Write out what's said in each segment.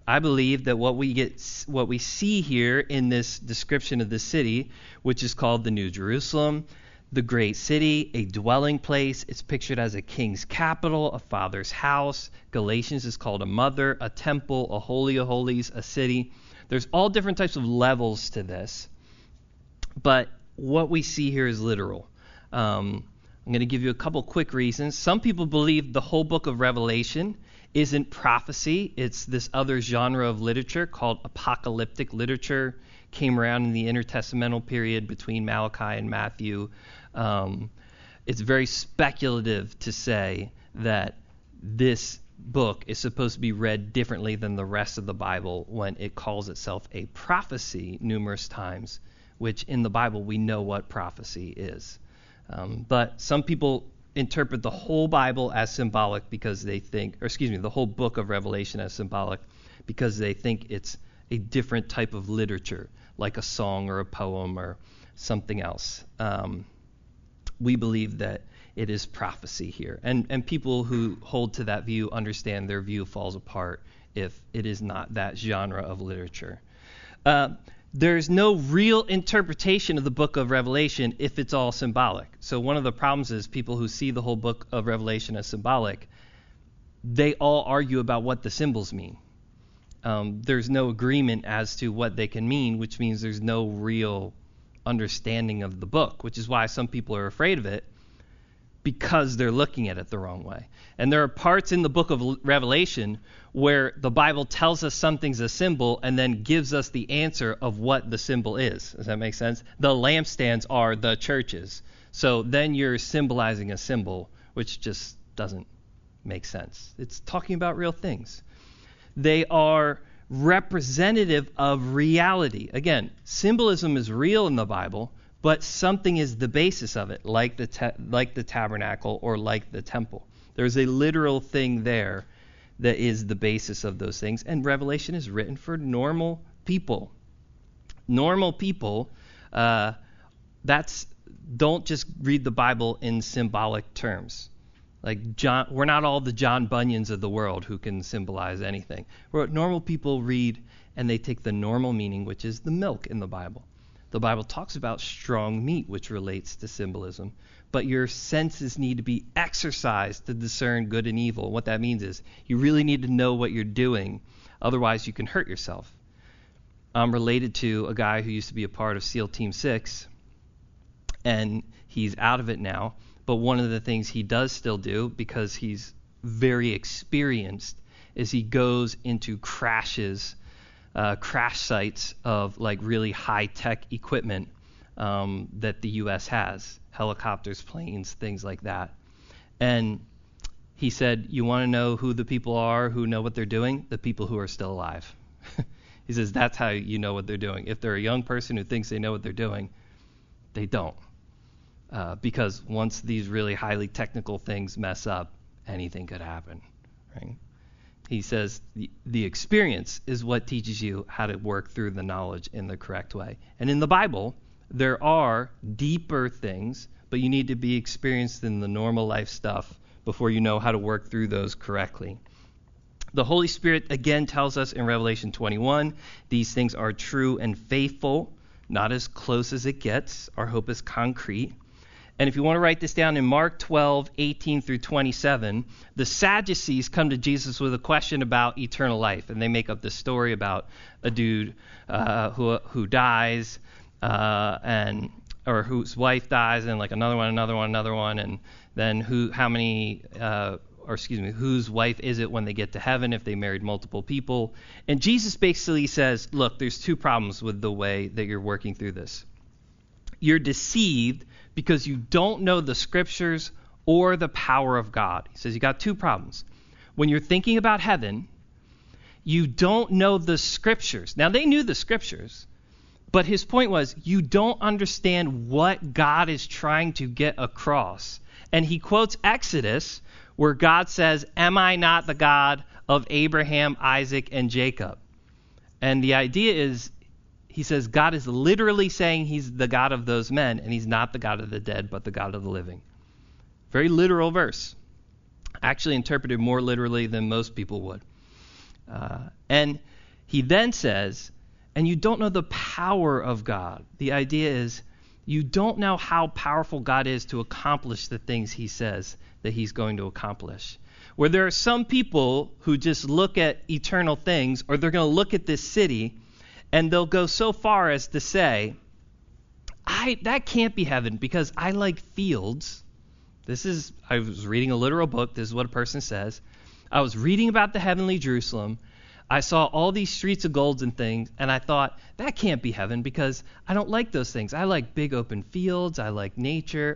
I believe that what we see here in this description of the city, which is called the New Jerusalem, the great city, a dwelling place. It's pictured as a king's capital, a father's house. Galatians is called a mother, a temple, a holy of holies, a city. There's all different types of levels to this. But what we see here is literal. I'm going to give you a couple quick reasons. Some people believe the whole book of Revelation isn't prophecy. It's this other genre of literature called apocalyptic literature. Came around in the intertestamental period between Malachi and Matthew. It's very speculative to say that this book is supposed to be read differently than the rest of the Bible when it calls itself a prophecy numerous times, which in the Bible we know what prophecy is. But some people interpret the whole Bible as symbolic because they think, the whole book of Revelation as symbolic because they think it's a different type of literature, like a song or a poem or something else. We believe that it is prophecy here. And people who hold to that view understand their view falls apart if it is not that genre of literature. There's no real interpretation of the book of Revelation if it's all symbolic. So one of the problems is people who see the whole book of Revelation as symbolic, they all argue about what the symbols mean. There's no agreement as to what they can mean, which means there's no real understanding of the book, which is why some people are afraid of it, because they're looking at it the wrong way. And there are parts in the book of Revelation where the Bible tells us something's a symbol and then gives us the answer of what the symbol is. Does that make sense? The lampstands are the churches. So then you're symbolizing a symbol, which just doesn't make sense. It's talking about real things. They are representative of reality. Again, symbolism is real in the Bible, but something is the basis of it, like the tabernacle or like the temple. There's a literal thing there that is the basis of those things, and Revelation is written for normal people. Normal people, don't just read the Bible in symbolic terms. Like we're not all the John Bunyans of the world who can symbolize anything. Normal people read and they take the normal meaning, which is the milk in the Bible. The Bible talks about strong meat, which relates to symbolism. But your senses need to be exercised to discern good and evil. What that means is you really need to know what you're doing. Otherwise, you can hurt yourself. I'm related to a guy who used to be a part of SEAL Team 6, and he's out of it now. But one of the things he does still do, because he's very experienced, is he goes into crash sites of like really high-tech equipment that the U.S. has, helicopters, planes, things like that. And he said, you want to know who the people are who know what they're doing? The people who are still alive. He says that's how you know what they're doing. If they're a young person who thinks they know what they're doing, they don't. Because once these really highly technical things mess up, anything could happen, right? He says the experience is what teaches you how to work through the knowledge in the correct way. And in the Bible, there are deeper things, but you need to be experienced in the normal life stuff before you know how to work through those correctly. The Holy Spirit again tells us in Revelation 21, these things are true and faithful, not as close as it gets. Our hope is concrete. And if you want to write this down, in Mark 12, 18 through 27, the Sadducees come to Jesus with a question about eternal life. And they make up this story about a dude who dies, or whose wife dies, and like another one, and then whose wife is it when they get to heaven if they married multiple people. And Jesus basically says, look, there's two problems with the way that you're working through this. You're deceived because you don't know the scriptures or the power of God. He says you got two problems. When you're thinking about heaven, you don't know the scriptures. Now, they knew the scriptures, but his point was you don't understand what God is trying to get across. And he quotes Exodus, where God says, am I not the God of Abraham, Isaac, and Jacob? And the idea is, he says God is literally saying he's the God of those men, and he's not the God of the dead, but the God of the living. Very literal verse. Actually interpreted more literally than most people would. And He then says, and you don't know the power of God. The idea is you don't know how powerful God is to accomplish the things he says that he's going to accomplish. Where there are some people who just look at eternal things, or they're going to look at this city, and they'll go so far as to say, that can't be heaven because I like fields. I was reading a literal book. This is what a person says. I was reading about the heavenly Jerusalem. I saw all these streets of gold and things, and I thought, that can't be heaven because I don't like those things. I like big open fields. I like nature.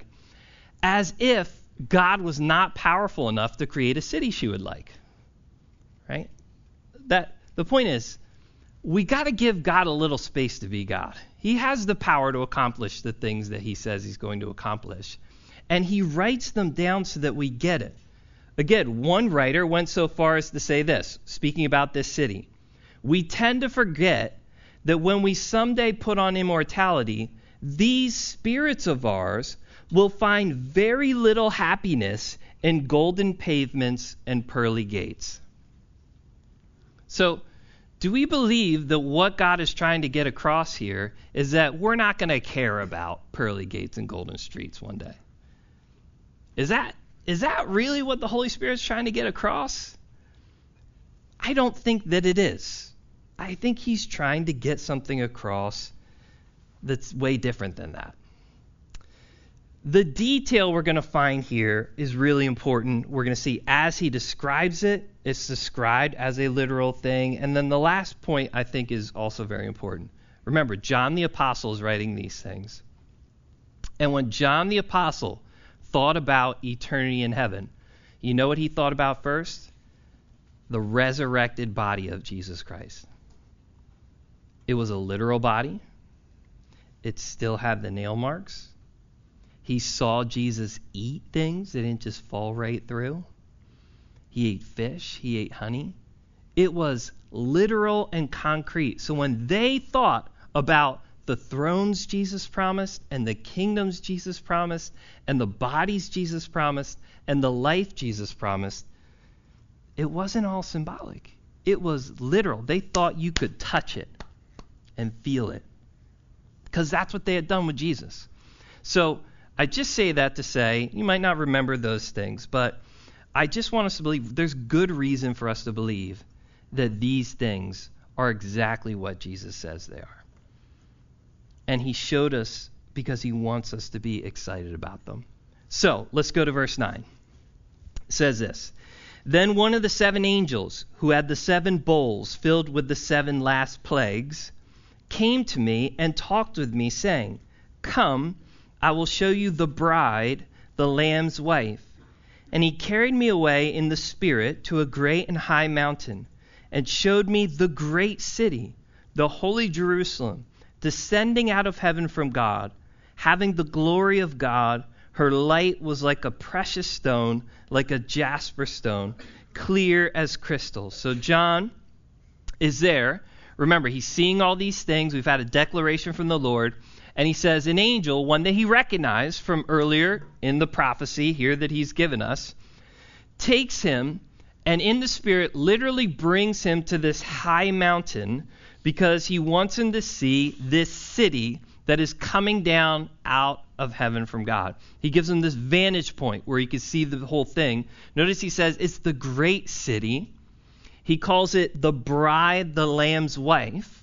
As if God was not powerful enough to create a city she would like, right? The point is, we got to give God a little space to be God. He has the power to accomplish the things that he says he's going to accomplish, and he writes them down so that we get it. Again, one writer went so far as to say this, speaking about this city. We tend to forget that when we someday put on immortality, these spirits of ours will find very little happiness in golden pavements and pearly gates. So, do we believe that what God is trying to get across here is that we're not going to care about pearly gates and golden streets one day? Is that really what the Holy Spirit's trying to get across? I don't think that it is. I think he's trying to get something across that's way different than that. The detail we're going to find here is really important. We're going to see as he describes it, it's described as a literal thing. And then the last point I think is also very important. Remember, John the Apostle is writing these things. And when John the Apostle thought about eternity in heaven, you know what he thought about first? The resurrected body of Jesus Christ. It was a literal body. It still had the nail marks. He saw Jesus eat things that didn't just fall right through. He ate fish. He ate honey. It was literal and concrete. So when they thought about the thrones Jesus promised and the kingdoms Jesus promised and the bodies Jesus promised and the life Jesus promised, it wasn't all symbolic. It was literal. They thought you could touch it and feel it because that's what they had done with Jesus. So I just say that to say, you might not remember those things, but I just want us to believe there's good reason for us to believe that these things are exactly what Jesus says they are. And he showed us because he wants us to be excited about them. So let's go to verse 9. It says this, Then one of the 7 angels who had the 7 bowls filled with the 7 last plagues came to me and talked with me, saying, Come, I will show you the bride, the Lamb's wife. And he carried me away in the Spirit to a great and high mountain, and showed me the great city, the holy Jerusalem, descending out of heaven from God, having the glory of God. Her light was like a precious stone, like a jasper stone, clear as crystal. So John is there. Remember, he's seeing all these things. We've had a declaration from the Lord. And he says an angel, one that he recognized from earlier in the prophecy here that he's given us, takes him and in the Spirit literally brings him to this high mountain because he wants him to see this city that is coming down out of heaven from God. He gives him this vantage point where he can see the whole thing. Notice he says it's the great city. He calls it the bride, the Lamb's wife,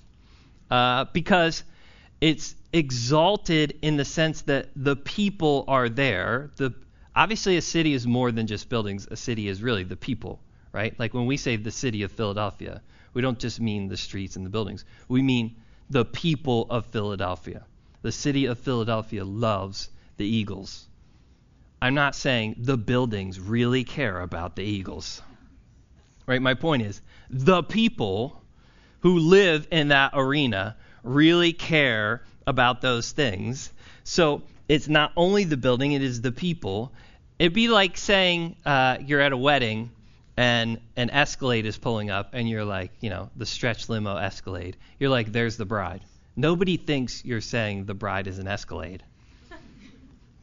because it's exalted in the sense that the people are there. Obviously, a city is more than just buildings. A city is really the people, right? Like when we say the city of Philadelphia, we don't just mean the streets and the buildings. We mean the people of Philadelphia. The city of Philadelphia loves the Eagles. I'm not saying the buildings really care about the Eagles, right? My point is the people who live in that arena really care about those things. So it's not only the building, it is the people. It'd be like saying you're at a wedding and an Escalade is pulling up and you're like, the stretch limo Escalade. You're like, there's the bride. Nobody thinks you're saying the bride is an Escalade.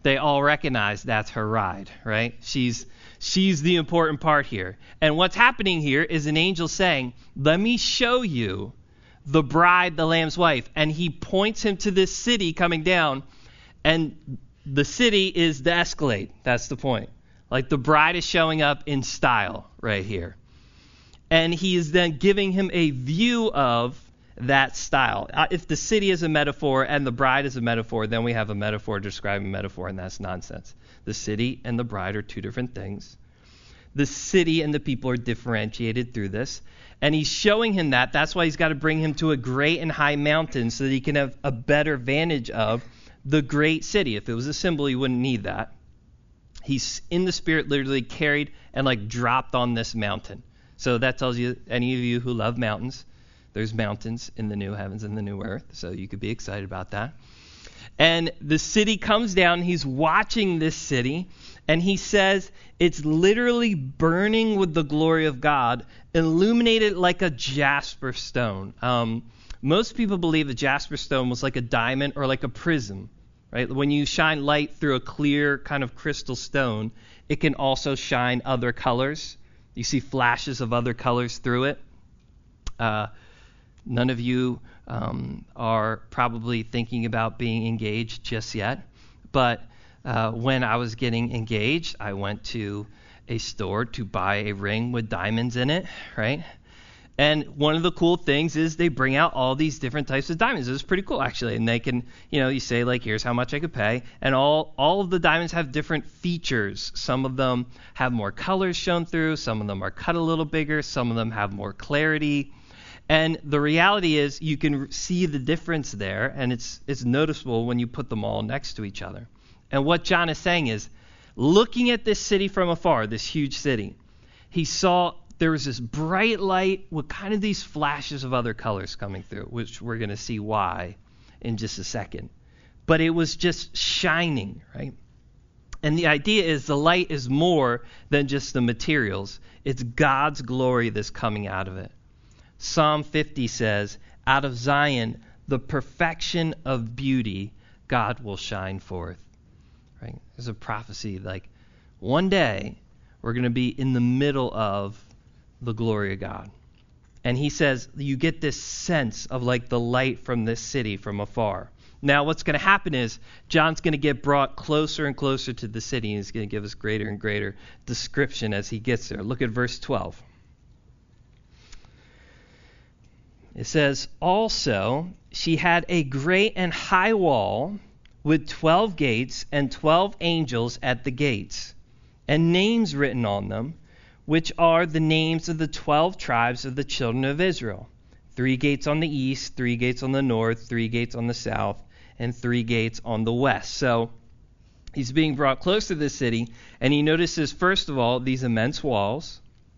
They all recognize that's her ride, right? She's the important part here. And what's happening here is an angel saying, let me show you the bride, the Lamb's wife. And he points him to this city coming down, and the city is the Escalade. That's the point. Like the bride is showing up in style right here. And he is then giving him a view of that style. If the city is a metaphor and the bride is a metaphor, then we have a metaphor describing a metaphor, and that's nonsense. The city and the bride are two different things. The city and the people are differentiated through this. And he's showing him that. That's why he's got to bring him to a great and high mountain so that he can have a better vantage of the great city. If it was a symbol, he wouldn't need that. He's in the Spirit literally carried and like dropped on this mountain. So that tells you, any of you who love mountains, there's mountains in the new heavens and the new earth, so you could be excited about that. And the city comes down, he's watching this city, and he says it's literally burning with the glory of God, illuminated like a jasper stone. Most people believe the jasper stone was like a diamond or like a prism, right? When you shine light through a clear kind of crystal stone, it can also shine other colors. You see flashes of other colors through it. None of you are probably thinking about being engaged just yet. But when I was getting engaged, I went to a store to buy a ring with diamonds in it, right? And one of the cool things is they bring out all these different types of diamonds. It was pretty cool, actually. And they can, you say, like, here's how much I could pay. And all of the diamonds have different features. Some of them have more colors shown through. Some of them are cut a little bigger. Some of them have more clarity. And the reality is you can see the difference there, and it's noticeable when you put them all next to each other. And what John is saying is, looking at this city from afar, this huge city, he saw there was this bright light with kind of these flashes of other colors coming through, which we're going to see why in just a second. But it was just shining, right? And the idea is the light is more than just the materials. It's God's glory that's coming out of it. Psalm 50 says, out of Zion, the perfection of beauty, God will shine forth. Right? There's a prophecy like one day we're going to be in the middle of the glory of God. And he says you get this sense of like the light from this city from afar. Now what's going to happen is John's going to get brought closer and closer to the city, and he's going to give us greater and greater description as he gets there. Look at verse 12. It says, also, she had a great and high wall with 12 gates and 12 angels at the gates, and names written on them, which are the names of the 12 tribes of the children of Israel. 3 gates on the east, 3 gates on the north, 3 gates on the south, and 3 gates on the west. So he's being brought close to this city, and he notices, first of all, these immense walls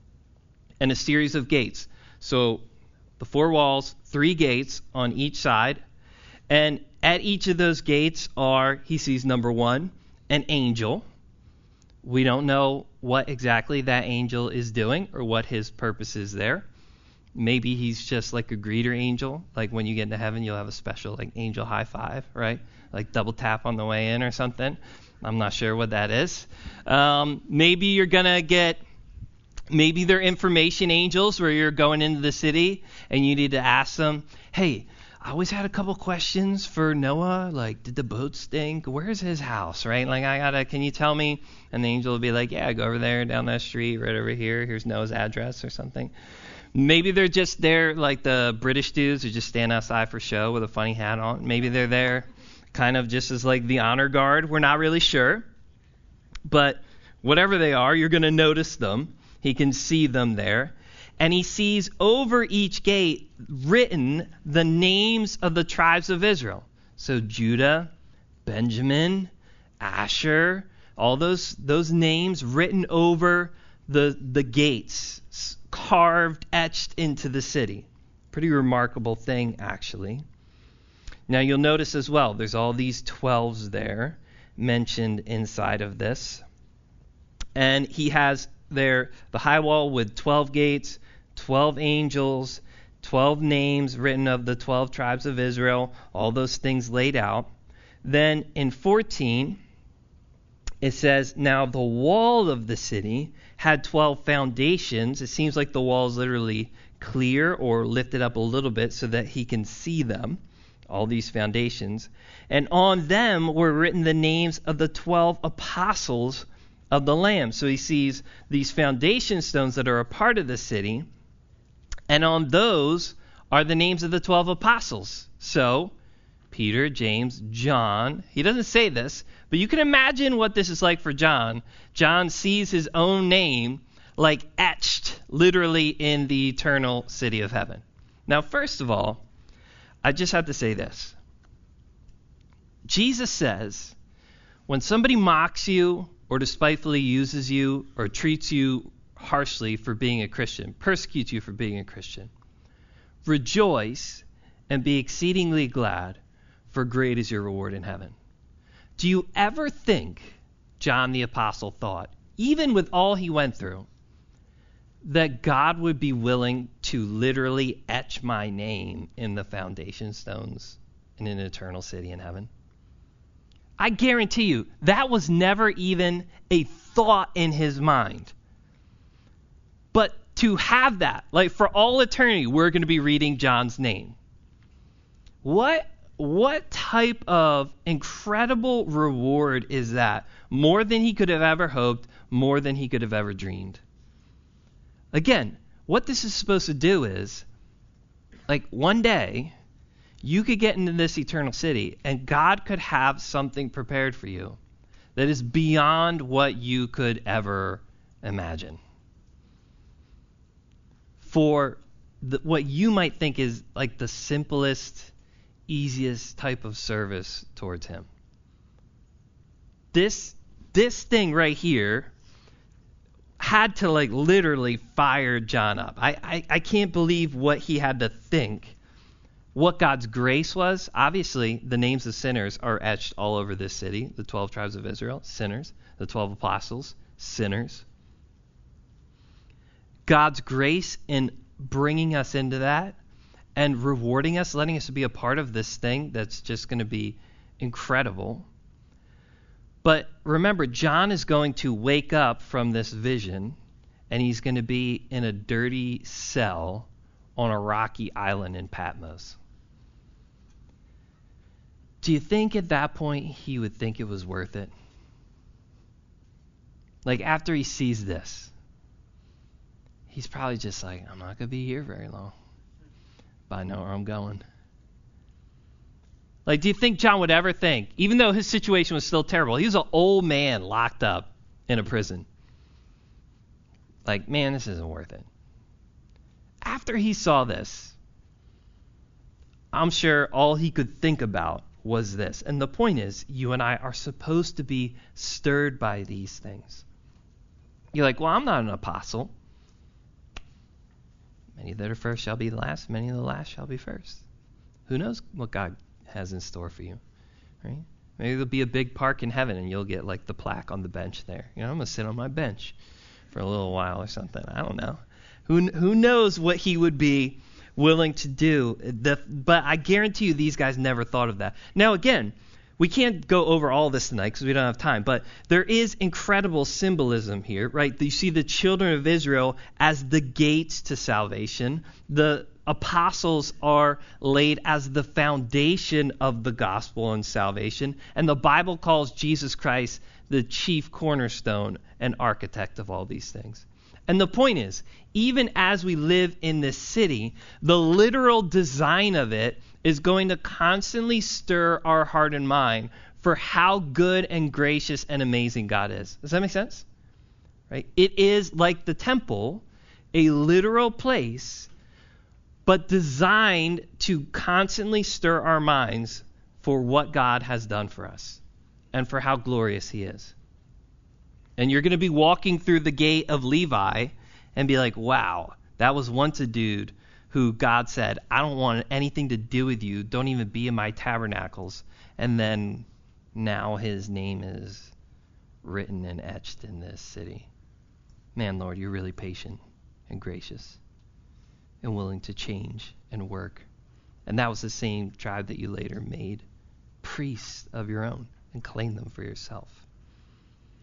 and a series of gates. So the 4 walls, 3 gates on each side. And at each of those gates he sees number 1, an angel. We don't know what exactly that angel is doing or what his purpose is there. Maybe he's just like a greeter angel. Like when you get into heaven, you'll have a special like angel high five, right? Like double tap on the way in or something. I'm not sure what that is. Maybe you're going to get... Maybe they're information angels where you're going into the city and you need to ask them, hey, I always had a couple questions for Noah. Like, did the boat stink? Where's his house, right? Like, can you tell me? And the angel will be like, yeah, go over there down that street right over here. Here's Noah's address or something. Maybe they're just there like the British dudes who just stand outside for show with a funny hat on. Maybe they're there kind of just as like the honor guard. We're not really sure. But whatever they are, you're going to notice them. He can see them there. And he sees over each gate written the names of the tribes of Israel. So Judah, Benjamin, Asher, all those names written over the gates, carved, etched into the city. Pretty remarkable thing, actually. Now you'll notice as well, there's all these 12s there mentioned inside of this. And he has there the high wall with 12 gates, 12 angels, 12 names written of the 12 tribes of Israel, all those things laid out. Then in 14, It says, now the wall of the city had 12 foundations. It seems like the wall is literally clear or lifted up a little bit so that he can see them, all these foundations. And on them were written the names of the 12 apostles of the Lamb. So he sees these foundation stones that are a part of the city, and on those are the names of the 12 apostles. So Peter, James, John. He doesn't say this, but you can imagine what this is like for John. John sees his own name like etched literally in the eternal city of heaven. Now, first of all, I just have to say this. Jesus says, when somebody mocks you or despitefully uses you or treats you harshly for being a Christian, persecutes you for being a Christian, rejoice and be exceedingly glad, for great is your reward in heaven. Do you ever think John the Apostle thought, even with all he went through, that God would be willing to literally etch my name in the foundation stones in an eternal city in heaven? I guarantee you, that was never even a thought in his mind. But to have that, like for all eternity, we're going to be reading John's name. What type of incredible reward is that? More than he could have ever hoped, more than he could have ever dreamed. Again, what this is supposed to do is, like one day, you could get into this eternal city and God could have something prepared for you that is beyond what you could ever imagine. For what you might think is like the simplest, easiest type of service towards him. This thing right here had to like literally fire John up. I can't believe what he had to think. What God's grace was. Obviously, the names of sinners are etched all over this city. The 12 tribes of Israel, sinners. The 12 apostles, sinners. God's grace in bringing us into that and rewarding us, letting us be a part of this thing that's just going to be incredible. But remember, John is going to wake up from this vision, and he's going to be in a dirty cell on a rocky island in Patmos. Do you think at that point he would think it was worth it? Like after he sees this, he's probably just like, I'm not going to be here very long. But I know where I'm going. Like, do you think John would ever think, even though his situation was still terrible, he was an old man locked up in a prison. Like, man, this isn't worth it. After he saw this, I'm sure all he could think about was this. And the point is, you and I are supposed to be stirred by these things. You're like, well, I'm not an apostle. Many that are first shall be last. Many of the last shall be first. Who knows what God has in store for you, right? Maybe there'll be a big park in heaven and you'll get like the plaque on the bench there. You know, I'm going to sit on my bench for a little while or something. I don't know. Who knows what he would be willing to do. But I guarantee you these guys never thought of that. Now, again, we can't go over all this tonight because we don't have time, but there is incredible symbolism here, right? You see the children of Israel as the gates to salvation. The apostles are laid as the foundation of the gospel and salvation. And the Bible calls Jesus Christ the chief cornerstone and architect of all these things. And the point is, even as we live in this city, the literal design of it is going to constantly stir our heart and mind for how good and gracious and amazing God is. Does that make sense? Right? It is like the temple, a literal place, but designed to constantly stir our minds for what God has done for us and for how glorious he is. And you're going to be walking through the gate of Levi and be like, wow, that was once a dude who God said, I don't want anything to do with you. Don't even be in my tabernacles. And then now his name is written and etched in this city. Man, Lord, you're really patient and gracious and willing to change and work. And that was the same tribe that you later made priests of your own and claimed them for yourself.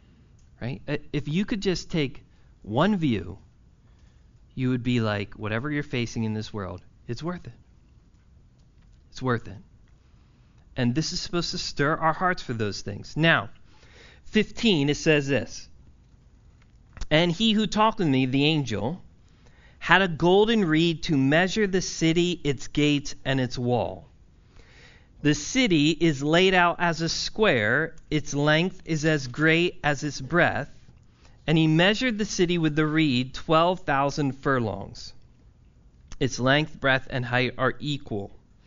right? If you could just take one view, you would be like, whatever you're facing in this world, it's worth it. It's worth it. And this is supposed to stir our hearts for those things. Now, 15, it says this. And he who talked with me, the angel, had a golden reed to measure the city, its gates, and its wall. The city is laid out as a square. Its length is as great as its breadth. And he measured the city with the reed 12,000 furlongs. Its length, breadth, and height are equal.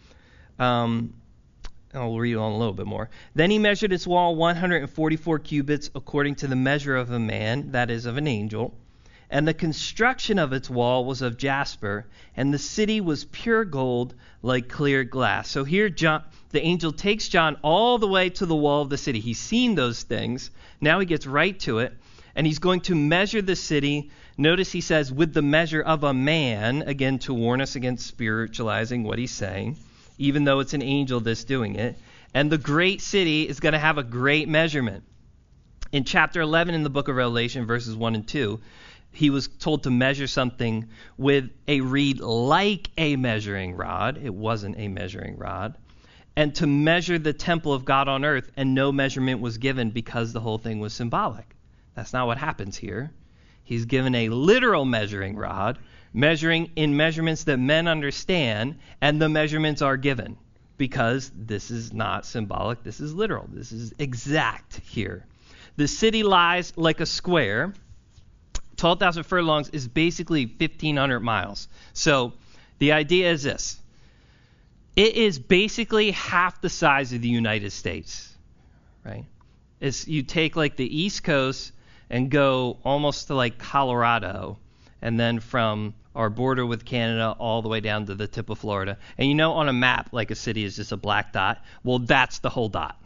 I'll read on a little bit more. Then he measured its wall 144 cubits according to the measure of a man, that is, of an angel. And the construction of its wall was of jasper, and the city was pure gold like clear glass. So here John, the angel takes John all the way to the wall of the city. He's seen those things. Now he gets right to it, and he's going to measure the city. Notice he says, with the measure of a man, again, to warn us against spiritualizing what he's saying, even though it's an angel that's doing it. And the great city is going to have a great measurement. In chapter 11 in the book of Revelation, verses 1 and 2, he was told to measure something with a reed like a measuring rod. It wasn't a measuring rod. And to measure the temple of God on earth, and no measurement was given because the whole thing was symbolic. That's not what happens here. He's given a literal measuring rod, measuring in measurements that men understand, and the measurements are given because this is not symbolic. This is literal. This is exact here. The city lies like a square. 12,000 furlongs is basically 1,500 miles. So the idea is this. It is basically half the size of the United States, right? It's, you take like the East Coast and go almost to like Colorado, and then from our border with Canada all the way down to the tip of Florida. And you know on a map, like a city is just a black dot. Well, that's the whole dot.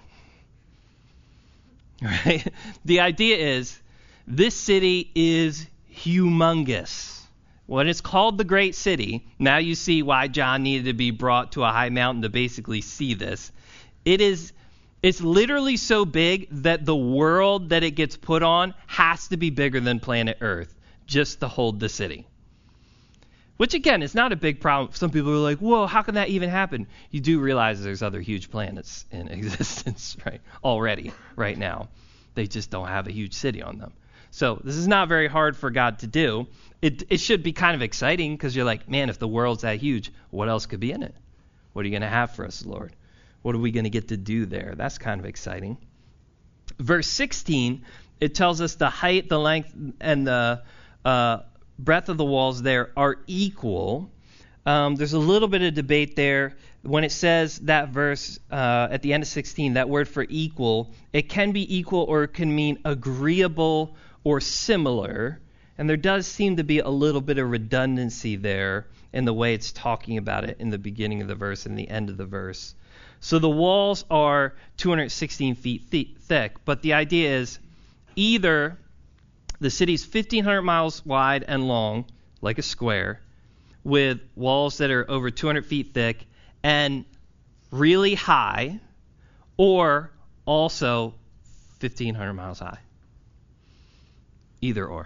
Right? The idea is this city is humongous. When it's called the Great City, now you see why John needed to be brought to a high mountain to basically see this. It's literally so big that the world that it gets put on has to be bigger than planet Earth just to hold the city. Which, again, is not a big problem. Some people are like, whoa, how can that even happen? You do realize there's other huge planets in existence, right? Already, right now. They just don't have a huge city on them. So this is not very hard for God to do. It should be kind of exciting because you're like, man, if the world's that huge, what else could be in it? What are you going to have for us, Lord? What are we going to get to do there? That's kind of exciting. Verse 16, it tells us the height, the length, and the breadth of the walls there are equal. There's a little bit of debate there. When it says that verse at the end of 16, that word for equal, it can be equal or it can mean agreeable or similar. And there does seem to be a little bit of redundancy there in the way it's talking about it in the beginning of the verse and the end of the verse. So the walls are 216 feet thick, but the idea is either the city's 1,500 miles wide and long, like a square, with walls that are over 200 feet thick and really high, or also 1,500 miles high. Either or.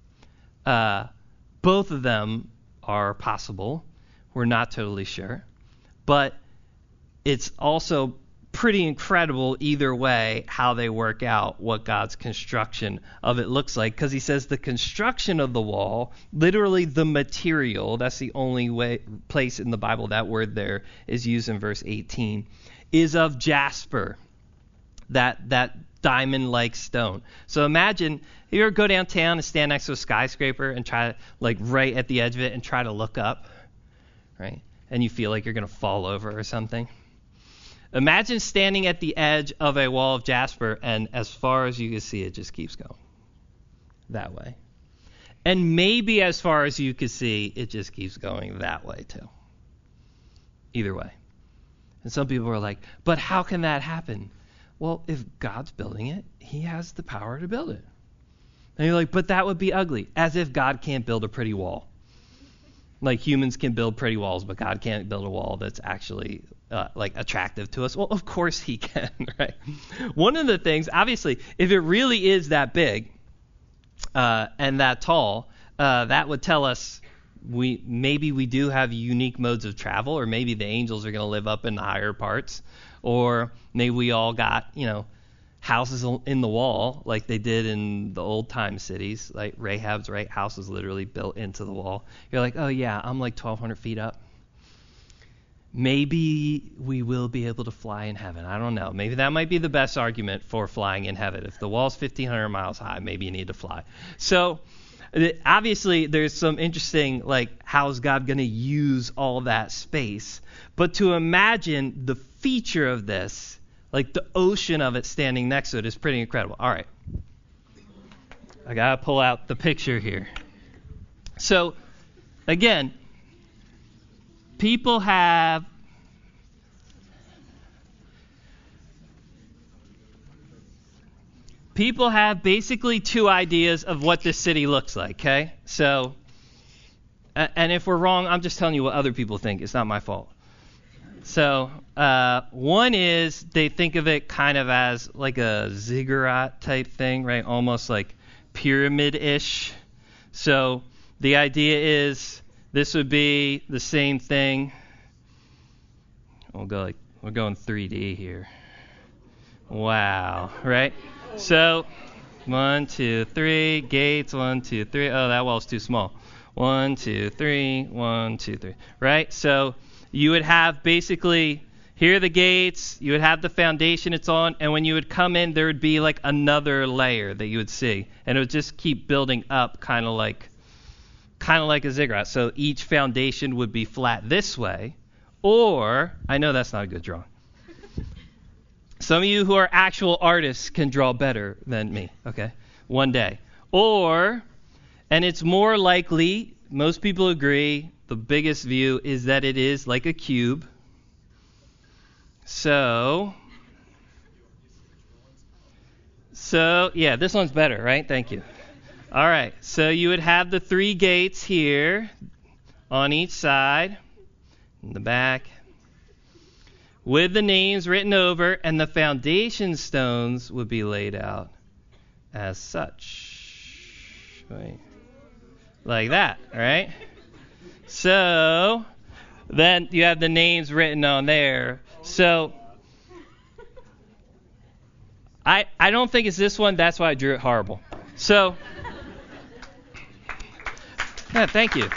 Both of them are possible. We're not totally sure. But it's also pretty incredible either way how they work out, what God's construction of it looks like. Because he says the construction of the wall, literally the material, that's the only place in the Bible that word there is used in verse 18, is of jasper, that diamond-like stone. So imagine you ever go downtown and stand next to a skyscraper and try to, like right at the edge of it and try to look up, right? And you feel like you're going to fall over or something. Imagine standing at the edge of a wall of jasper, and as far as you can see, it just keeps going that way. And maybe as far as you can see, it just keeps going that way too. Either way. And some people are like, but how can that happen? Well, if God's building it, he has the power to build it. And you're like, but that would be ugly. As if God can't build a pretty wall. Like humans can build pretty walls, but God can't build a wall that's actually like attractive to us. Well, of course he can, right? One of the things, obviously, if it really is that big, and that tall, that would tell us maybe we do have unique modes of travel, or maybe the angels are going to live up in the higher parts, or maybe we all got, houses in the wall like they did in the old time cities. Like Rahab's house was literally built into the wall. You're like, oh yeah, I'm like 1,200 feet up. Maybe we will be able to fly in heaven. I don't know. Maybe that might be the best argument for flying in heaven. If the wall's 1,500 miles high, maybe you need to fly. So obviously there's some interesting, how's God going to use all that space? But to imagine the feature of this, the ocean of it standing next to it, is pretty incredible. All right. I got to pull out the picture here. So, again, people have basically two ideas of what this city looks like, okay? So, and if we're wrong, I'm just telling you what other people think. It's not my fault. So, one is they think of it kind of as like a ziggurat type thing, right? Almost like pyramid-ish. So, the idea is this would be the same thing. We're going 3D here. Wow, right? So, 1, 2, 3, gates, 1, 2, 3. Oh, that wall's too small. 1, 2, 3, 1, 2, 3. Right? So, you would have basically, here are the gates, you would have the foundation it's on, and when you would come in, there would be another layer that you would see. And it would just keep building up kind of like a ziggurat. So each foundation would be flat this way, or, I know that's not a good drawing. Some of you who are actual artists can draw better than me, okay, one day. Or, and it's more likely, most people agree, the biggest view is that it is like a cube. So yeah, this one's better, right? Thank you. All right, so you would have the 3 gates here on each side, in the back, with the names written over, and the foundation stones would be laid out as such. Right. Like that, right? So then you have the names written on there. So I don't think it's this one. That's why I drew it horrible. So yeah, thank you.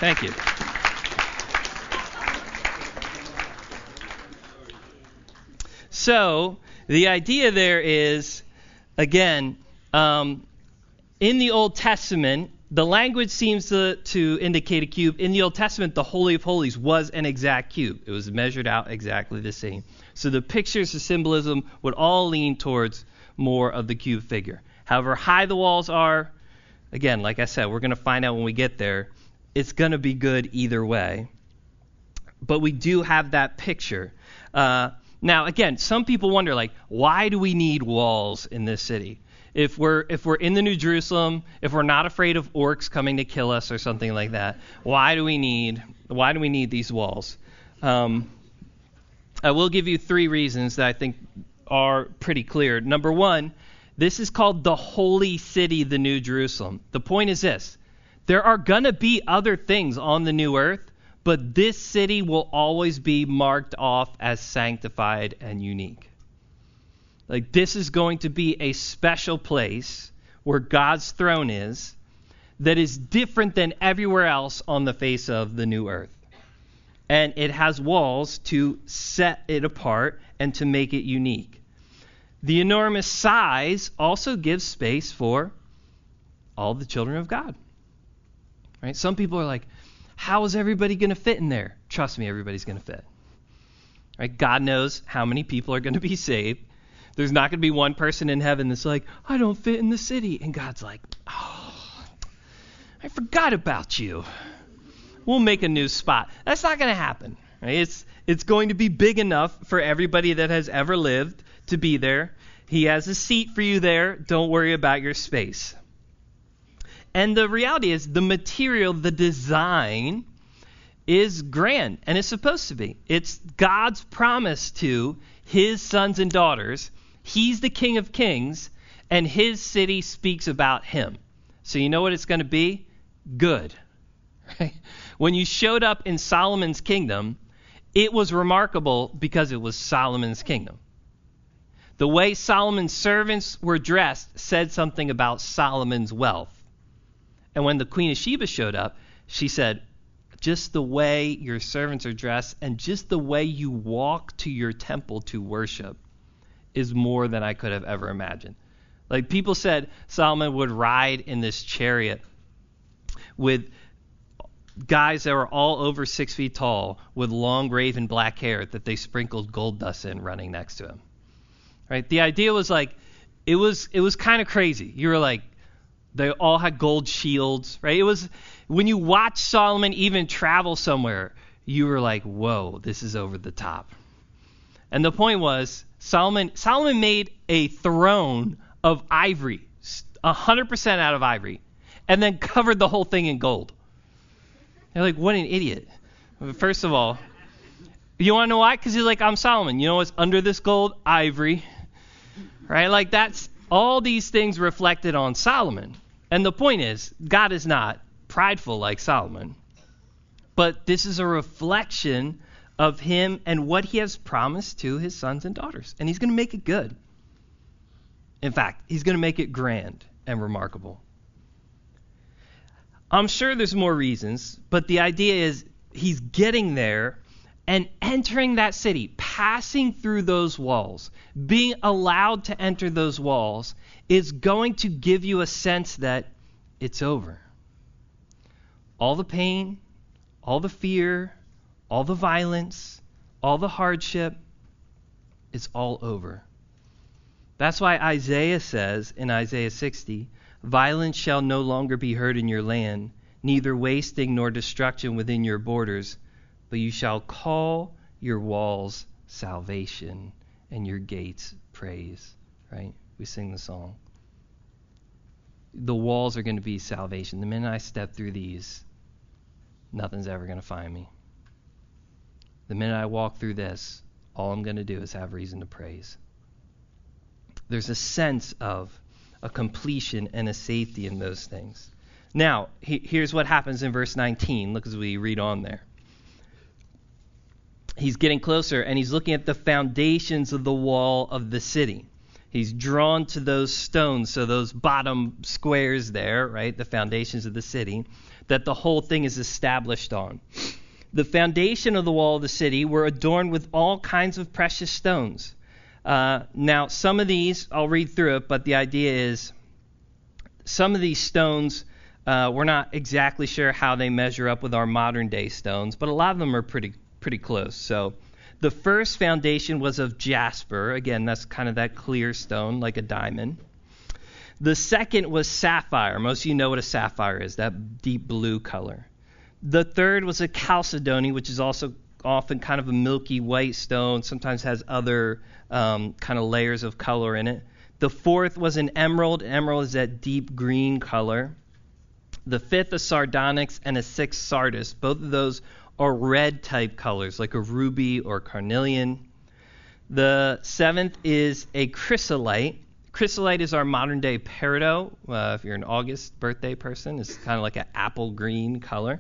So the idea there is, again, in the Old Testament, the language seems to indicate a cube. In the Old Testament, the Holy of Holies was an exact cube. It was measured out exactly the same. So the pictures, the symbolism would all lean towards more of the cube figure. However high the walls are, again, like I said, we're going to find out when we get there, it's going to be good either way. But we do have that picture. Now, again, some people wonder, why do we need walls in this city? If we're in the New Jerusalem, if we're not afraid of orcs coming to kill us or something like that, why do we need these walls? I will give you 3 reasons that I think are pretty clear. Number 1, this is called the Holy City, the New Jerusalem. The point is this: there are gonna be other things on the new earth, but this city will always be marked off as sanctified and unique. This is going to be a special place where God's throne is, that is different than everywhere else on the face of the new earth. And it has walls to set it apart and to make it unique. The enormous size also gives space for all the children of God. Right? Some people are like, how is everybody going to fit in there? Trust me, everybody's going to fit. Right? God knows how many people are going to be saved. There's not going to be one person in heaven that's like, I don't fit in the city. And God's like, oh, I forgot about you. We'll make a new spot. That's not going to happen. Right? It's going to be big enough for everybody that has ever lived to be there. He has a seat for you there. Don't worry about your space. And the reality is the material, the design is grand, and it's supposed to be. It's God's promise to his sons and daughters. He's the King of Kings, and his city speaks about him. So you know what it's going to be? Good. Right? When you showed up in Solomon's kingdom, it was remarkable because it was Solomon's kingdom. The way Solomon's servants were dressed said something about Solomon's wealth. And when the Queen of Sheba showed up, she said, just the way your servants are dressed and just the way you walk to your temple to worship is more than I could have ever imagined. Like, people said Solomon would ride in this chariot with guys that were all over 6 feet tall with long raven black hair that they sprinkled gold dust in running next to him. Right? The idea was like, it was kind of crazy. You were like, they all had gold shields, right? It was, when you watch Solomon even travel somewhere, you were like, whoa, this is over the top. And the point was, Solomon made a throne of ivory, 100% out of ivory, and then covered the whole thing in gold. You're like, what an idiot. First of all, you want to know why? Because he's like, I'm Solomon. You know what's under this gold? Ivory. Right? Like, that's all these things reflected on Solomon. And the point is, God is not prideful like Solomon, but this is a reflection of him and what he has promised to his sons and daughters. And he's going to make it good. In fact, he's going to make it grand and remarkable. I'm sure there's more reasons, but the idea is he's getting there and entering that city, passing through those walls, being allowed to enter those walls is going to give you a sense that it's over. All the pain, all the fear, all the violence, all the hardship, it's all over. That's why Isaiah says in Isaiah 60, violence shall no longer be heard in your land, neither wasting nor destruction within your borders, but you shall call your walls salvation and your gates praise. Right? We sing the song. The walls are going to be salvation. The minute I step through these, nothing's ever going to find me. The minute I walk through this, all I'm going to do is have reason to praise. There's a sense of a completion and a safety in those things. Now, here's what happens in verse 19. Look as we read on there. He's getting closer, and he's looking at the foundations of the wall of the city. He's drawn to those stones, so those bottom squares there, right, the foundations of the city, that the whole thing is established on. The foundation of the wall of the city were adorned with all kinds of precious stones. Now, some of these, I'll read through it, but the idea is some of these stones, we're not exactly sure how they measure up with our modern day stones, but a lot of them are pretty close. So the first foundation was of jasper. Again, that's kind of that clear stone, like a diamond. The second was sapphire. Most of you know what a sapphire is, that deep blue color. The third was a chalcedony, which is also often kind of a milky white stone, sometimes has other kind of layers of color in it. The fourth was an emerald. Emerald is that deep green color. The fifth, a sardonyx, and a sixth, sardis. Both of those are red type colors, like a ruby or carnelian. The seventh is a chrysolite. Chrysolite is our modern day peridot. If you're an August birthday person, it's kind of like an apple green color.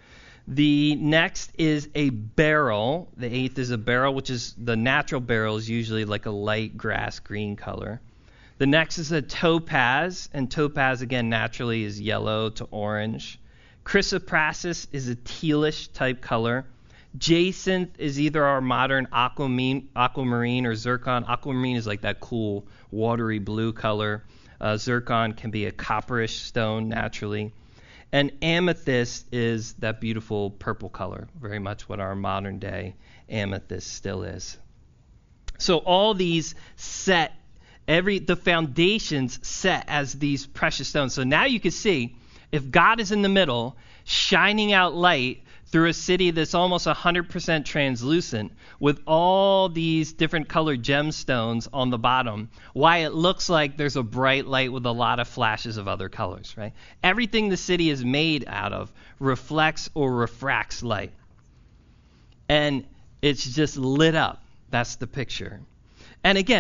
The next is a beryl. The eighth is a beryl, which is the natural beryl is usually like a light grass green color. The next is a topaz, and topaz again naturally is yellow to orange. Chrysoprasus is a tealish type color. Jacinth is either our modern aquamarine or zircon. Aquamarine is like that cool watery blue color. Zircon can be a copperish stone naturally. And amethyst is that beautiful purple color, very much what our modern day amethyst still is. So all these set, the foundations set as these precious stones. So now you can see, if God is in the middle, shining out light through a city that's almost 100% translucent with all these different colored gemstones on the bottom, why it looks like there's a bright light with a lot of flashes of other colors, right? Everything the city is made out of reflects or refracts light. And it's just lit up. That's the picture. And again,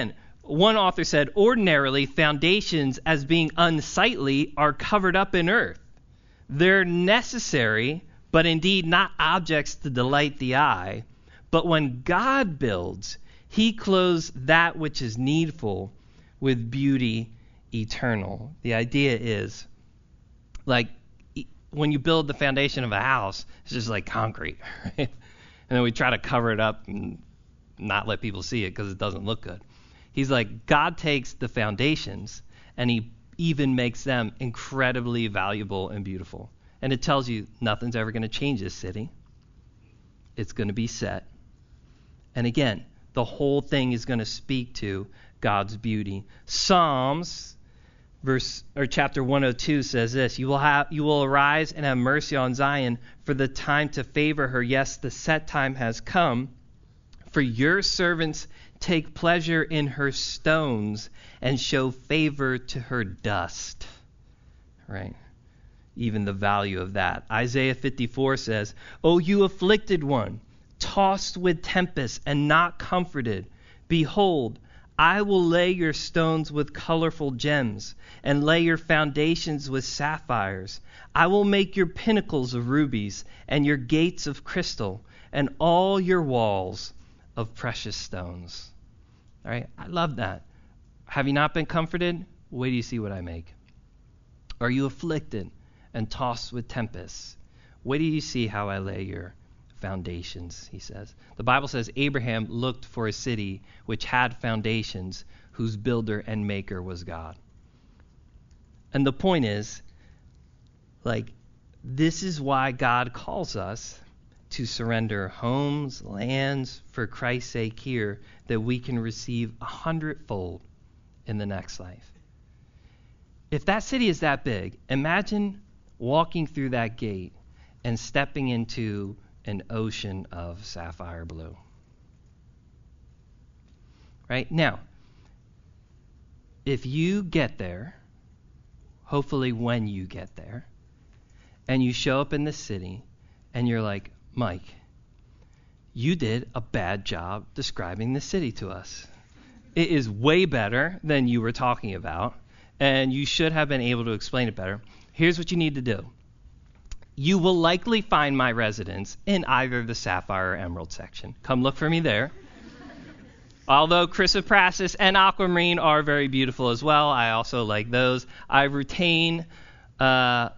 One author said, ordinarily, foundations as being unsightly are covered up in earth. They're necessary, but indeed not objects to delight the eye. But when God builds, he clothes that which is needful with beauty eternal. The idea is, like, when you build the foundation of a house, it's just like concrete, right? And then we try to cover it up and not let people see it because it doesn't look good. He's like, God takes the foundations and he even makes them incredibly valuable and beautiful. And it tells you nothing's ever going to change this city. It's going to be set. And again, the whole thing is going to speak to God's beauty. Psalms chapter 102 says this, you will arise and have mercy on Zion, for the time to favor her. Yes, the set time has come. For your servants take pleasure in her stones and show favor to her dust. Right? Even the value of that. Isaiah 54 says, O you afflicted one, tossed with tempest and not comforted, behold, I will lay your stones with colorful gems and lay your foundations with sapphires. I will make your pinnacles of rubies and your gates of crystal and all your walls of precious stones. All right, I love that. Have you not been comforted? Wait till you see what I make. Are you afflicted and tossed with tempests? Wait till you see how I lay your foundations, he says. The Bible says Abraham looked for a city which had foundations, whose builder and maker was God. And the point is, like, this is why God calls us to surrender homes, lands, for Christ's sake here, that we can receive 100-fold in the next life. If that city is that big, imagine walking through that gate and stepping into an ocean of sapphire blue. Right? Now, if you get there, hopefully when you get there, and you show up in the city, and you're like, Mike, you did a bad job describing the city to us. It is way better than you were talking about, and you should have been able to explain it better. Here's what you need to do. You will likely find my residence in either the sapphire or emerald section. Come look for me there. Although chrysoprasus and aquamarine are very beautiful as well, I also like those. I retain, I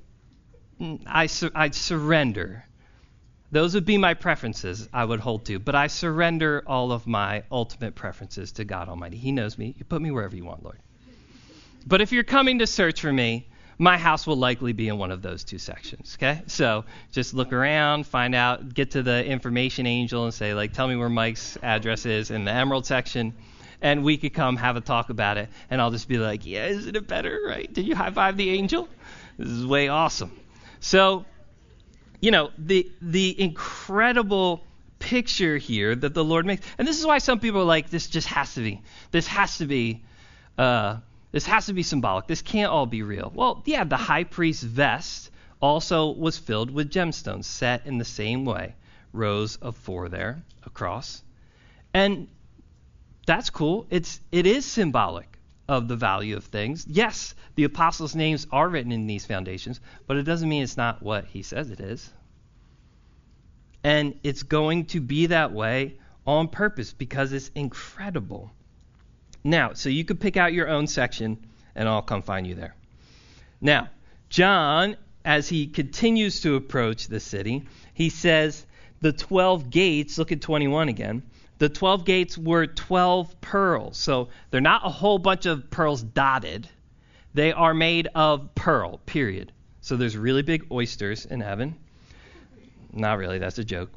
surrender. Those would be my preferences I would hold to, but I surrender all of my ultimate preferences to God Almighty. He knows me. You put me wherever you want, Lord. But if you're coming to search for me, my house will likely be in one of those two sections, okay? So just look around, find out, get to the information angel and say, like, tell me where Mike's address is in the emerald section, and we could come have a talk about it, and I'll just be like, yeah, isn't it better, right? Did you high-five the angel? This is way awesome. So, you know, the incredible picture here that the Lord makes, and this is why some people are like, this has to be symbolic. This can't all be real. Well, yeah, the high priest's vest also was filled with gemstones, set in the same way. Rows of 4 there across. And that's cool. It is symbolic of the value of things. Yes, the apostles' names are written in these foundations, but it doesn't mean it's not what he says it is. And it's going to be that way on purpose because it's incredible. Now, so you could pick out your own section, and I'll come find you there. Now, John, as he continues to approach the city, he says the 12 gates, look at 21 again, the 12 gates were 12 pearls. So they're not a whole bunch of pearls dotted. They are made of pearl, period. So there's really big oysters in heaven. Not really, that's a joke.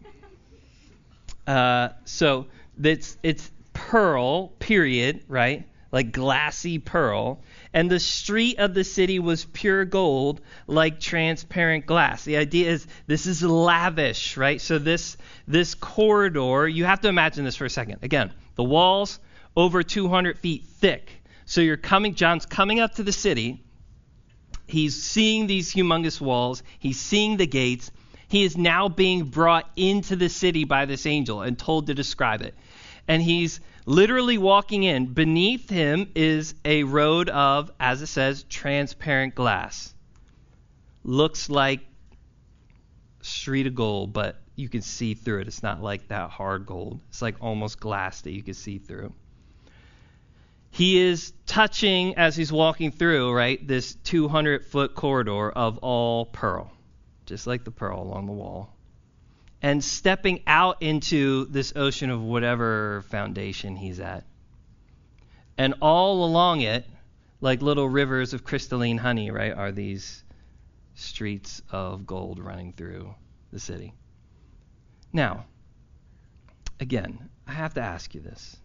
So it's pearl, period, right? Like glassy pearl. And the street of the city was pure gold, like transparent glass. The idea is this is lavish, right? So this corridor, you have to imagine this for a second. Again, the walls over 200 feet thick. So John's coming up to the city. He's seeing these humongous walls. He's seeing the gates. He is now being brought into the city by this angel and told to describe it. And he's literally walking in. Beneath him is a road of, as it says, transparent glass. Looks like a street of gold, but you can see through it. It's not like that hard gold. It's like almost glass that you can see through. He is touching, as he's walking through, right, this 200-foot corridor of all pearl, just like the pearl along the wall, and stepping out into this ocean of whatever foundation he's at. And all along it, like little rivers of crystalline honey, right, are these streets of gold running through the city. Now, again, I have to ask you this.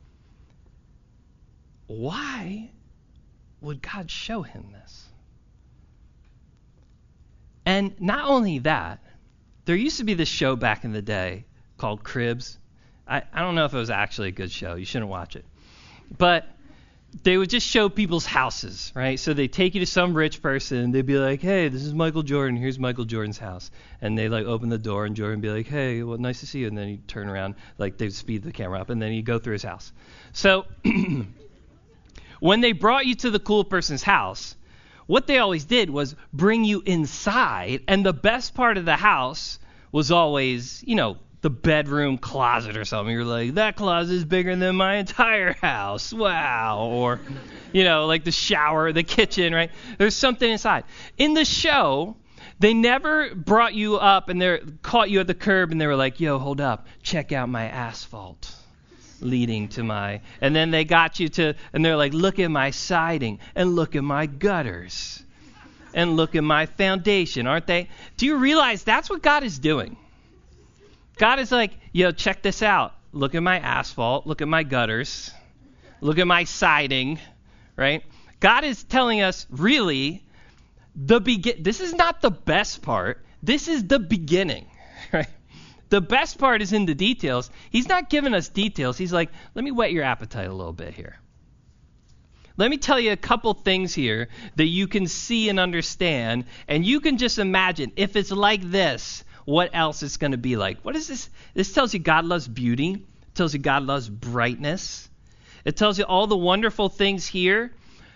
Why would God show him this? And not only that, there used to be this show back in the day called Cribs. I don't know if it was actually a good show. You shouldn't watch it. But they would just show people's houses, right? So they take you to some rich person. They'd be like, hey, this is Michael Jordan. Here's Michael Jordan's house. And they like open the door and Jordan would be like, hey, well, nice to see you. And then he'd turn around, like they'd speed the camera up, and then he'd go through his house. So when they brought you to the cool person's house, what they always did was bring you inside, and the best part of the house was always, the bedroom closet or something. You're like, that closet is bigger than my entire house. Wow. Or, like the shower, the kitchen, right? There's something inside. In the show, they never brought you up and they caught you at the curb and they were like, yo, hold up, check out my asphalt leading to my, and then they got you to, and they're like, look at my siding and look at my gutters and look at my foundation, aren't they? Do you realize that's what God is doing? God is like, yo, check this out. Look at my asphalt, look at my gutters, look at my siding, right? God is telling us, really, this is not the best part. This is the beginning, right? The best part is in the details. He's not giving us details. He's like, let me whet your appetite a little bit here. Let me tell you a couple things here that you can see and understand, and you can just imagine if it's like this, what else it's going to be like. What is this? This tells you God loves beauty. It tells you God loves brightness. It tells you all the wonderful things here.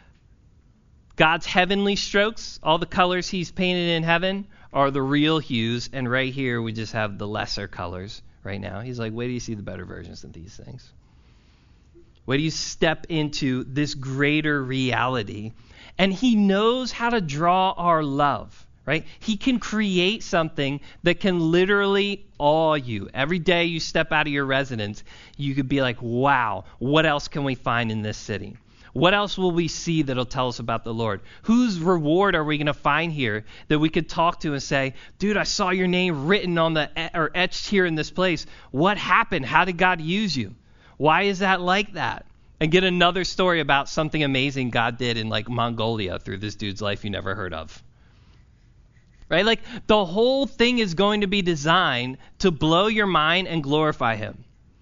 God's heavenly strokes, all the colors he's painted in heaven, are the real hues, and right here we just have the lesser colors right now. He's like, wait till you see the better versions of these things. Wait till you step into this greater reality. And he knows how to draw our love, right? He can create something that can literally awe you. Every day you step out of your residence, you could be like, wow, what else can we find in this city? What else will we see that'll tell us about the Lord? Whose reward are we going to find here that we could talk to and say, dude, I saw your name written on or etched here in this place. What happened? How did God use you? Why is that like that? And get another story about something amazing God did in like Mongolia through this dude's life you never heard of. Right? Like the whole thing is going to be designed to blow your mind and glorify him.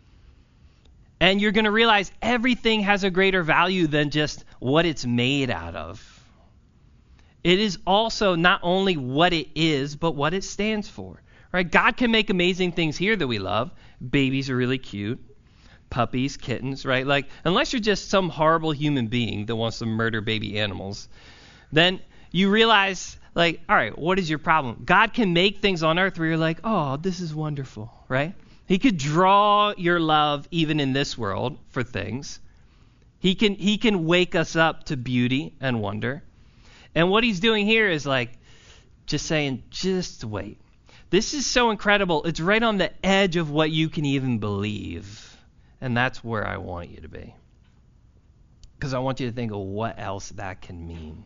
And you're going to realize everything has a greater value than just what it's made out of. It is also not only what it is, but what it stands for. Right? God can make amazing things here that we love. Babies are really cute. Puppies, kittens, right? Like, unless you're just some horrible human being that wants to murder baby animals, then you realize, like, all right, what is your problem? God can make things on earth where you're like, oh, this is wonderful, right? He could draw your love even in this world for things. He can wake us up to beauty and wonder. And what he's doing here is like just saying, just wait. This is so incredible. It's right on the edge of what you can even believe. And that's where I want you to be. Because I want you to think of what else that can mean.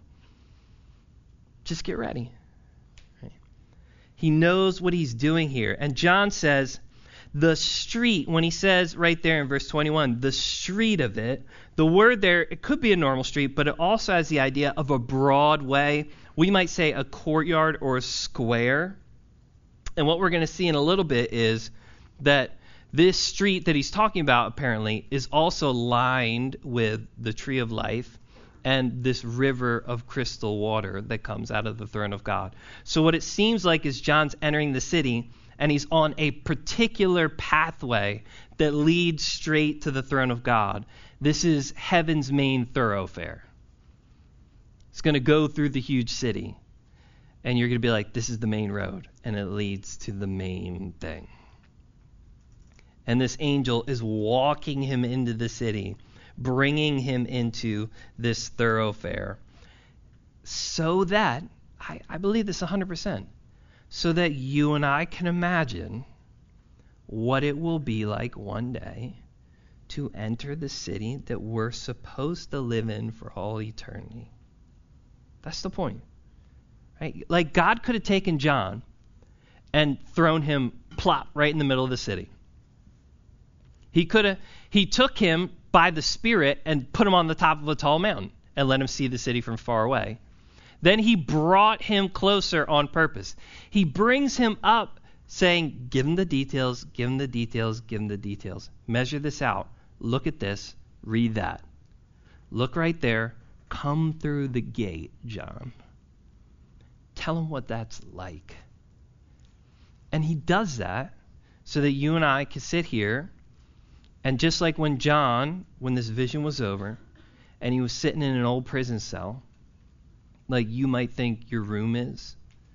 Just get ready. Right? He knows what he's doing here. And John says, the street, when he says right there in verse 21, the street of it, the word there, it could be a normal street, but it also has the idea of a broad way. We might say a courtyard or a square. And what we're going to see in a little bit is that this street that he's talking about apparently is also lined with the tree of life and this river of crystal water that comes out of the throne of God. So what it seems like is John's entering the city and he's on a particular pathway that leads straight to the throne of God. This is heaven's main thoroughfare. It's going to go through the huge city. And you're going to be like, this is the main road. And it leads to the main thing. And this angel is walking him into the city, bringing him into this thoroughfare. So that, I believe this 100%, so that you and I can imagine what it will be like one day to enter the city that we're supposed to live in for all eternity. That's the point. Right? Like God could have taken John and thrown him plop right in the middle of the city. He took him by the Spirit and put him on the top of a tall mountain and let him see the city from far away. Then he brought him closer on purpose. He brings him up saying, give him the details, give him the details, give him the details. Measure this out. Look at this. Read that. Look right there. Come through the gate, John. Tell him what that's like. And he does that so that you and I can sit here, and just like when John, when this vision was over, and he was sitting in an old prison cell, like you might think your room is,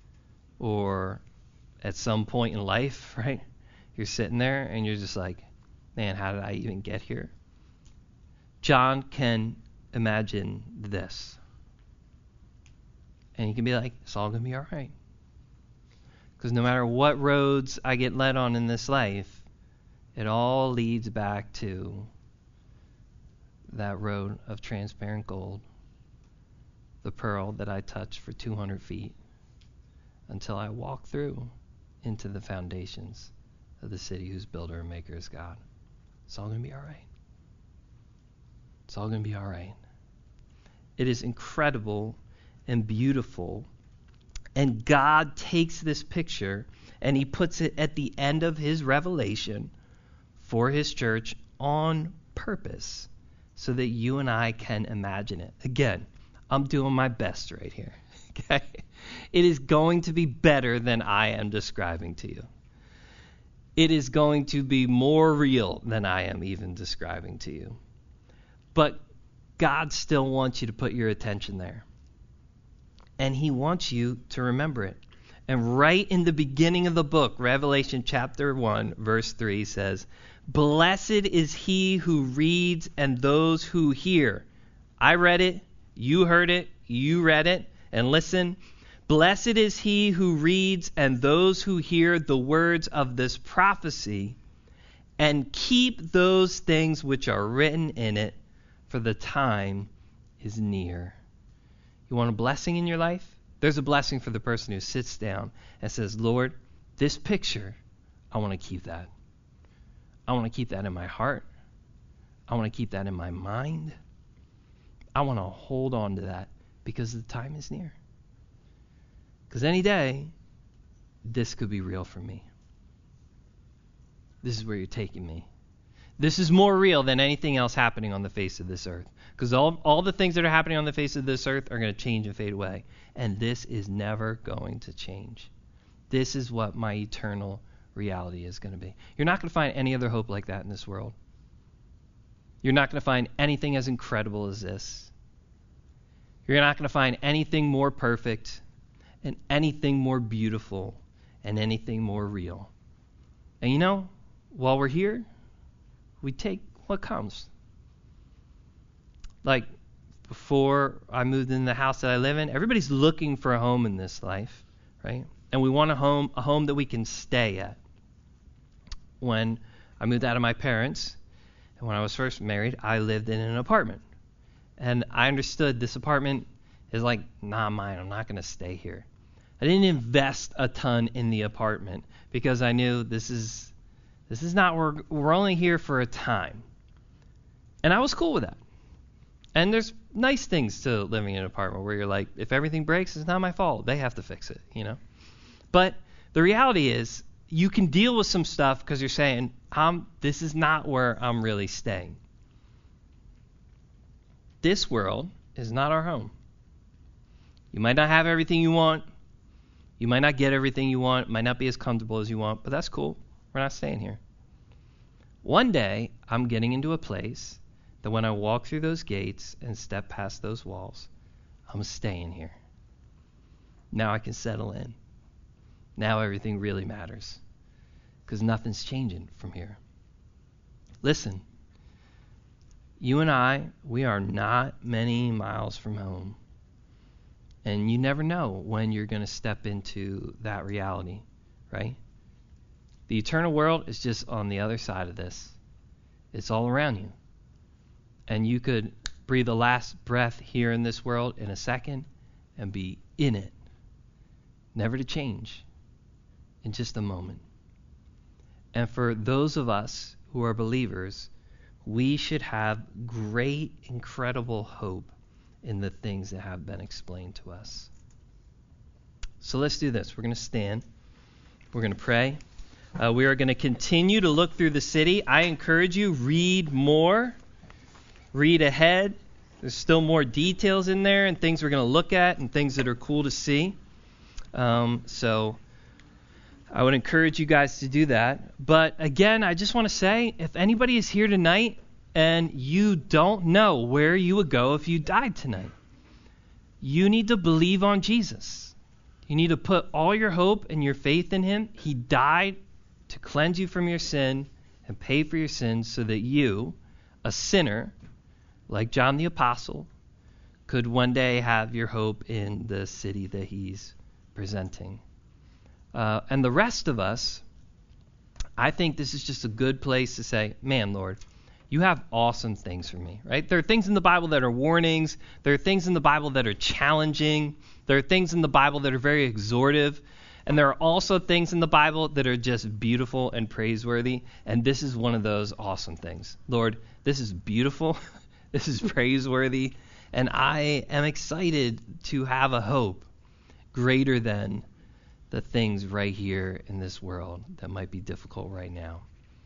or at some point in life, right? You're sitting there and you're just like, man, how did I even get here? John can imagine this. And he can be like, it's all going to be all right. Because no matter what roads I get led on in this life, it all leads back to that road of transparent gold, the pearl that I touch for 200 feet until I walk through into the foundations of the city whose builder and maker is God. It's all going to be all right. It's all going to be all right. It is incredible and beautiful. And God takes this picture and he puts it at the end of his revelation for his church on purpose so that you and I can imagine it. Again, I'm doing my best right here. Okay? It is going to be better than I am describing to you. It is going to be more real than I am even describing to you. But God still wants you to put your attention there. And he wants you to remember it. And right in the beginning of the book, Revelation chapter 1, verse 3 says, blessed is he who reads and those who hear. I read it, you heard it, you read it, and listen. Blessed is he who reads and those who hear the words of this prophecy and keep those things which are written in it, for the time is near. You want a blessing in your life? There's a blessing for the person who sits down and says, Lord, this picture, I want to keep that. I want to keep that in my heart. I want to keep that in my mind. I want to hold on to that because the time is near. Because any day, this could be real for me. This is where you're taking me. This is more real than anything else happening on the face of this earth. Because all the things that are happening on the face of this earth are going to change and fade away. And this is never going to change. This is what my eternal reality is going to be. You're not going to find any other hope like that in this world. You're not going to find anything as incredible as this. You're not going to find anything more perfect and anything more beautiful and anything more real. And you know, while we're here, we take what comes. Like before I moved in the house that I live in, everybody's looking for a home in this life, right? And we want a home that we can stay at. When I moved out of my parents, and when I was first married, I lived in an apartment. And I understood this apartment is like, not mine. I'm not going to stay here. I didn't invest a ton in the apartment because I knew this is not, we're only here for a time. And I was cool with that. And there's nice things to living in an apartment where you're like, if everything breaks, it's not my fault. They have to fix it, you know. But the reality is, you can deal with some stuff because you're saying, this is not where I'm really staying. This world is not our home. You might not have everything you want. You might not get everything you want. It might not be as comfortable as you want, but that's cool. We're not staying here. One day, I'm getting into a place that when I walk through those gates and step past those walls, I'm staying here. Now I can settle in. Now everything really matters because nothing's changing from here. Listen, you and I, we are not many miles from home. And you never know when you're going to step into that reality, right? The eternal world is just on the other side of this. It's all around you. And you could breathe the last breath here in this world in a second and be in it, never to change, in just a moment. And for those of us who are believers, we should have great, incredible hope in the things that have been explained to us. So let's do this. We're going to stand. We're going to pray. We are going to continue to look through the city. I encourage you, read more. Read ahead. There's still more details in there and things we're going to look at and things that are cool to see. So I would encourage you guys to do that. But again, I just want to say, if anybody is here tonight and you don't know where you would go if you died tonight, you need to believe on Jesus. You need to put all your hope and your faith in him. He died to cleanse you from your sin and pay for your sins so that you, a sinner, like John the Apostle, could one day have your hope in the city that he's presenting. And the rest of us, I think this is just a good place to say, man, Lord, you have awesome things for me, right? There are things in the Bible that are warnings. There are things in the Bible that are challenging. There are things in the Bible that are very exhortive. And there are also things in the Bible that are just beautiful and praiseworthy. And this is one of those awesome things. Lord, this is beautiful. This is praiseworthy. And I am excited to have a hope greater than the things right here in this world that might be difficult right now.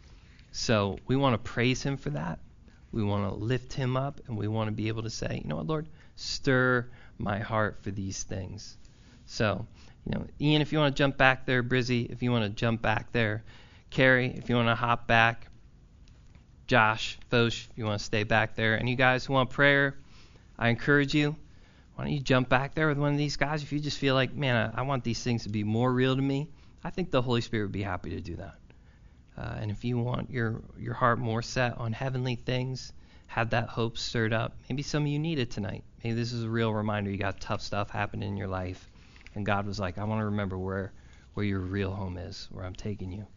So we want to praise him for that. We want to lift him up, and we want to be able to say, you know what, Lord, stir my heart for these things. So, Ian, if you want to jump back there, Brizzy, if you want to jump back there, Carrie, if you want to hop back, Josh, Foch, if you want to stay back there, and you guys who want prayer, I encourage you, why don't you jump back there with one of these guys if you just feel like, man, I want these things to be more real to me. I think the Holy Spirit would be happy to do that. And if you want your heart more set on heavenly things, have that hope stirred up. Maybe some of you need it tonight. Maybe this is a real reminder you got tough stuff happening in your life. And God was like, I want to remember where your real home is, where I'm taking you.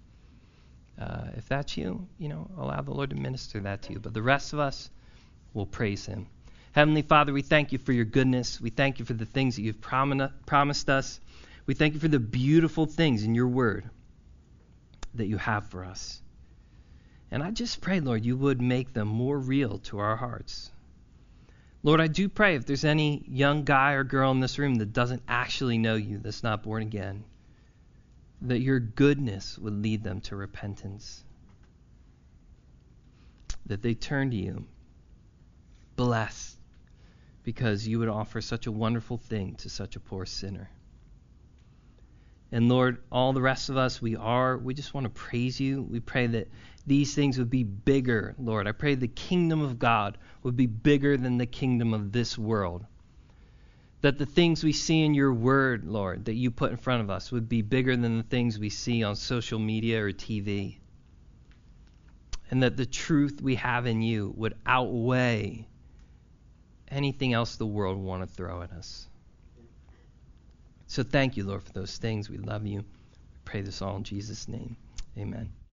If that's you, allow the Lord to minister that to you. But the rest of us will praise him. Heavenly Father, we thank you for your goodness. We thank you for the things that you've promised us. We thank you for the beautiful things in your word that you have for us. And I just pray, Lord, you would make them more real to our hearts. Lord, I do pray if there's any young guy or girl in this room that doesn't actually know you, that's not born again, that your goodness would lead them to repentance, that they turn to you, blessed, because you would offer such a wonderful thing to such a poor sinner. And Lord, all the rest of us, we just want to praise you. We pray that these things would be bigger, Lord. I pray the kingdom of God would be bigger than the kingdom of this world. That the things we see in your word, Lord, that you put in front of us would be bigger than the things we see on social media or TV. And that the truth we have in you would outweigh anything else the world would want to throw at us. So thank you, Lord, for those things. We love you. We pray this all in Jesus' name. Amen.